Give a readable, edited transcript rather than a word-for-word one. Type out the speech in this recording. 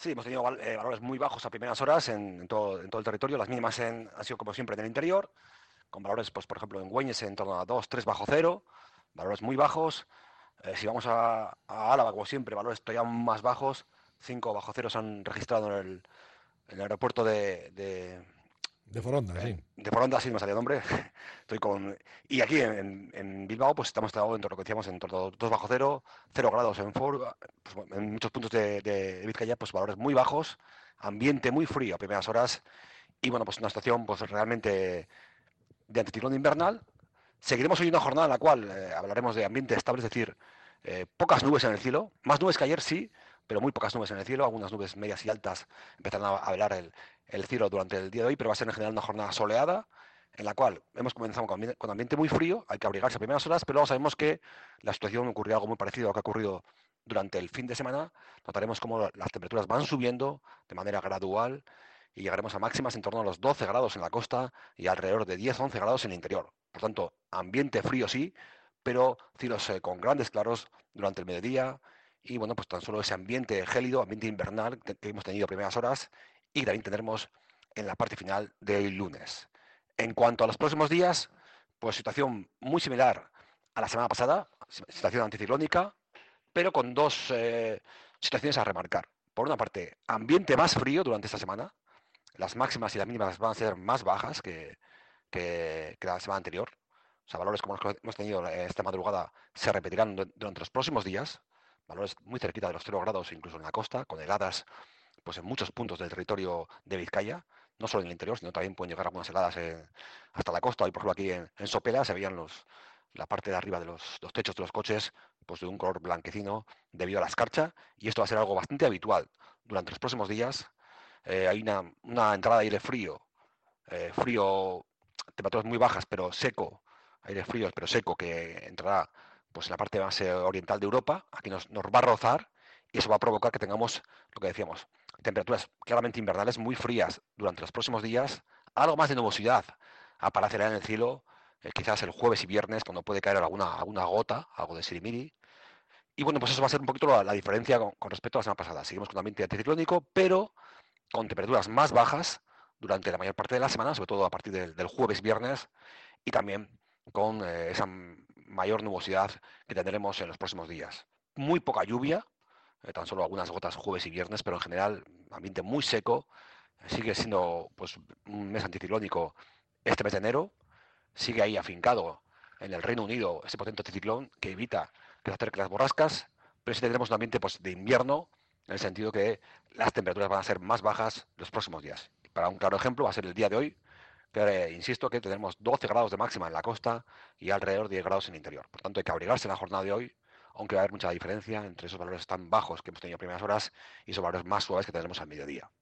Sí, hemos tenido valores muy bajos a primeras horas en todo el territorio. Las mínimas han sido como siempre en el interior, con valores, pues por ejemplo, en Güeñes en torno a 2, 3 bajo cero, valores muy bajos. Si vamos a Álava, como siempre, valores todavía más bajos, 5 bajo cero se han registrado en el aeropuerto De Foronda, sí. de Foronda, sí me salía el nombre. Estoy con... Y aquí en Bilbao, pues estamos en torno, lo que decíamos, en torno a 2 bajo cero, 0 grados pues, bueno, en muchos puntos de Vizcaya, pues valores muy bajos, ambiente muy frío a primeras horas, y bueno, pues una situación pues realmente de anticiclón invernal. Seguiremos hoy una jornada en la cual hablaremos de ambiente estable, es decir, pocas nubes en el cielo, más nubes que ayer sí, pero muy pocas nubes en el cielo, algunas nubes medias y altas empezarán a velar el cielo durante el día de hoy, pero va a ser en general una jornada soleada en la cual hemos comenzado con ambiente muy frío, hay que abrigarse a primeras horas, pero luego sabemos que la situación ocurrirá algo muy parecido a lo que ha ocurrido durante el fin de semana. Notaremos cómo las temperaturas van subiendo de manera gradual y llegaremos a máximas en torno a los 12 grados en la costa y alrededor de 10-11 grados en el interior. Por tanto, ambiente frío sí, pero cielos con grandes claros durante el mediodía y bueno, pues tan solo ese ambiente gélido, ambiente invernal que hemos tenido a primeras horas y que también tendremos en la parte final del lunes. En cuanto a los próximos días, pues situación muy similar a la semana pasada, situación anticiclónica, pero con dos situaciones a remarcar. Por una parte, ambiente más frío durante esta semana, las máximas y las mínimas van a ser más bajas que la semana anterior. O sea, valores como los que hemos tenido esta madrugada se repetirán durante los próximos días. Valores muy cerquita de los 0 grados, incluso en la costa, con heladas pues en muchos puntos del territorio de Vizcaya, no solo en el interior, sino también pueden llegar algunas heladas hasta la costa. Hoy, por ejemplo, aquí en Sopela se veían la parte de arriba de los techos de los coches pues de un color blanquecino debido a la escarcha, y esto va a ser algo bastante habitual durante los próximos días. Hay una entrada de aire frío, frío, temperaturas muy bajas, pero seco, aire frío, pero seco, que entrará pues en la parte más oriental de Europa. Aquí nos va a rozar y eso va a provocar que tengamos, lo que decíamos, temperaturas claramente invernales muy frías durante los próximos días, algo más de nubosidad aparecerá en el cielo, quizás el jueves y viernes, cuando puede caer alguna gota, algo de sirimiri. Y bueno, pues eso va a ser un poquito la diferencia con respecto a la semana pasada. Seguimos con un ambiente anticiclónico, pero con temperaturas más bajas durante la mayor parte de la semana, sobre todo a partir del jueves, viernes, y también con esa mayor nubosidad que tendremos en los próximos días. Muy poca lluvia, tan solo algunas gotas jueves y viernes, pero en general ambiente muy seco. Sigue siendo pues un mes anticiclónico este mes de enero. Sigue ahí afincado en el Reino Unido ese potente anticiclón que evita que se acerquen las borrascas, pero sí tendremos un ambiente pues, de invierno, en el sentido que las temperaturas van a ser más bajas los próximos días. Para un claro ejemplo, va a ser el día de hoy, que insisto que tendremos 12 grados de máxima en la costa y alrededor de 10 grados en el interior. Por tanto, hay que abrigarse en la jornada de hoy, aunque va a haber mucha diferencia entre esos valores tan bajos que hemos tenido en primeras horas y esos valores más suaves que tendremos al mediodía.